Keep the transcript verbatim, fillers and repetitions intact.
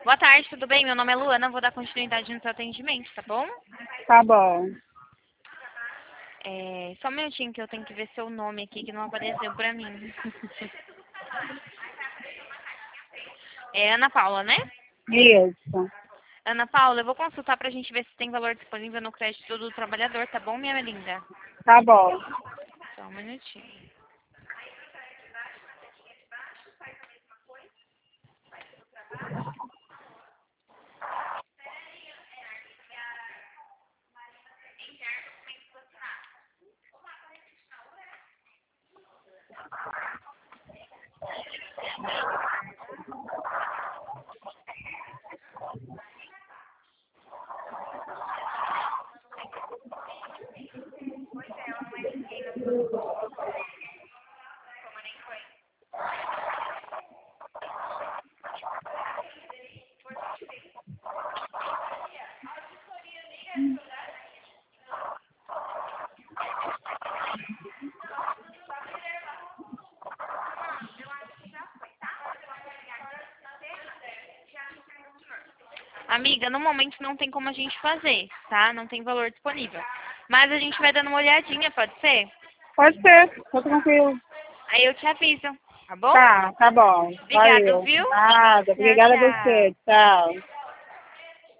Boa tarde, tudo bem? Meu nome é Luana, vou dar continuidade no seu atendimento, tá bom? Tá bom. É, só um minutinho que eu tenho que ver seu nome aqui, que não apareceu pra mim. É Ana Paula, né? Isso. Ana Paula, eu vou consultar pra gente ver se tem valor disponível no crédito do trabalhador, tá bom, minha linda? Tá bom. Só um minutinho. Amiga, no momento não tem como a gente fazer, tá? Não tem valor disponível. Mas a gente vai dando uma olhadinha, pode ser? Pode ser, tô tranquilo. Aí eu te aviso, tá bom? Tá, tá bom. Obrigada, Valeu. viu? Nada. Tchau, Obrigada a tchau. você. Tchau.